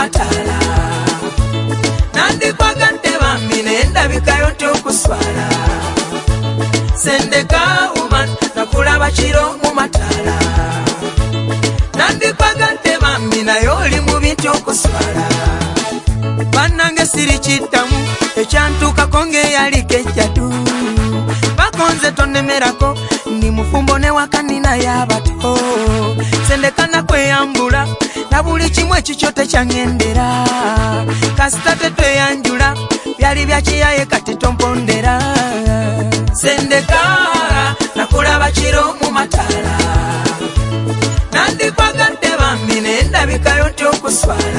matala nandikwagadde bambi nendabikayo tyokuswala sendeka woman nakulaba kiro mu matala nandikwagadde bambi naye oli mu bintu okuswala bannange siri kittamu ekyantuukako ng'eyaliko ejjatu bakonze tonnemerako ndi mufumbo ne wakanina y'abato sendeka nakweyambula na buli kimu ekikyo tekyangendera kasita tetweyanjula byali byakiyaye kati tompondera sendeka nakulaba kiro mu matala nandikwagadde bambi nendabikayo tyokuswala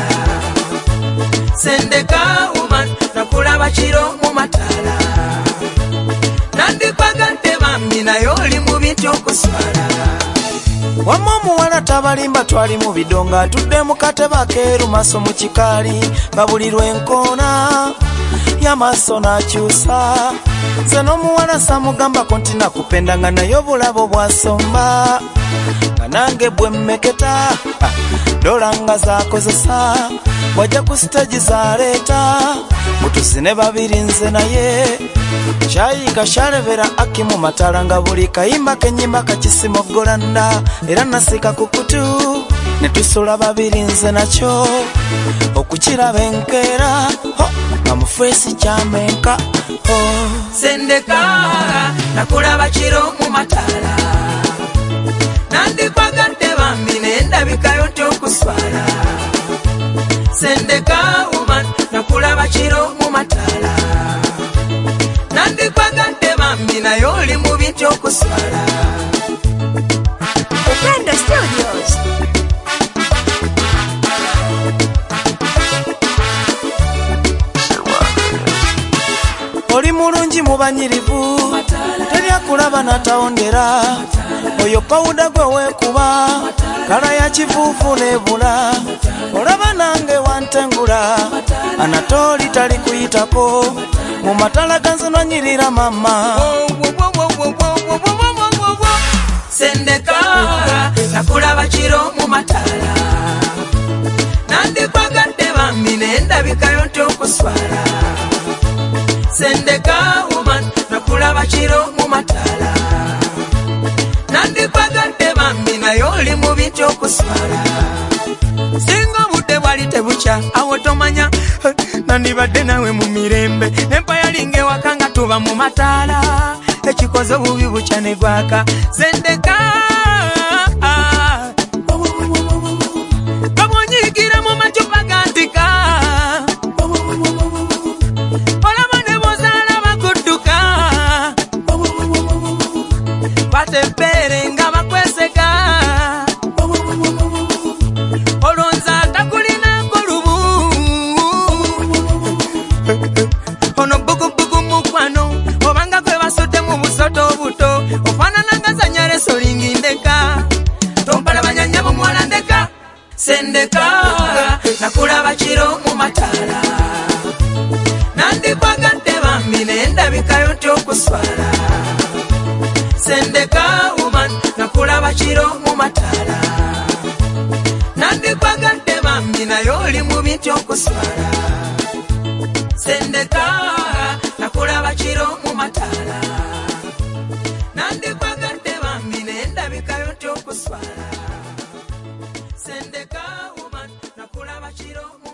sendeka woman nakulaba kiro mu matala nandikwagadde bambi naye oli mu bintu okuswala wamma omuwala tabalimba twali mu bidonga atudde mu katebe akeeru maaso mu kikaali babulirwa enkoona y'amaaso n'akyusa nze n'omuwala samugambako nti nakupenda nga naye obulabo bwasomba nga nange bwe mmeketa dola nga zaakozesa wajja ku siteegi zaleeta mutusine babiri nze naye kyayiga kyalebera aki mu matala nga buli kayimba kenyimba kakisimogolanda era nasika ku kutu ne tusula babiri nze nakyo okukiraba enkeera nga mufeesi kyamenka sendeka nakulaba kiro mu matala nandikwagadde bambi nendabikayo tyokuswala sendeka woman nakulaba kiro mu matala nandikwagadde bambi naye oli mu bintu okuswala Upendo Studios. Oli mulungi mu banyirivu terya kulaba natawondera oyo pawuda gwe weekuba kala ya kivuuvu nebula olaba nange wantengula Anatoli tali kuyitako mu matala ganzonanyirira mama sendeka nakulaba kiro mu matala nandikwagadde bambi nendabikayo tyokuswala sendeka woman nakulaba kiro mu matala nandikwagadde bambi naye oli mu bintu okuswala singa obudde bwali tebukya awo tomanya nandibadde nawe mu mirembe n'empaya linga ewaka nga tuba mu mataala ekikoze obubi bukya ne gwaka sendeka babonyigira mu macupa gantika olaba ne bozaala bakudduka batepere nga bakweseka olonza takulinako lubu ono bugubugu mukwano obanga gwe basudde mu busoto obuto ofaanananga zanyale solingi ndeka tompalabanya nnyabo muwala ndeka sendeka nakulaba kiro mu matala nandikwagadde bambi nendabikayo tyokuswala sendeka woman nakulaba kiro mu matala nandikwagadde bambi naye oli mu bintu okuswala sendeka nakulaba kiro mu matala nandikwagadde bambi nendabikayo tyokuswala sendeka woman nakulaba kiro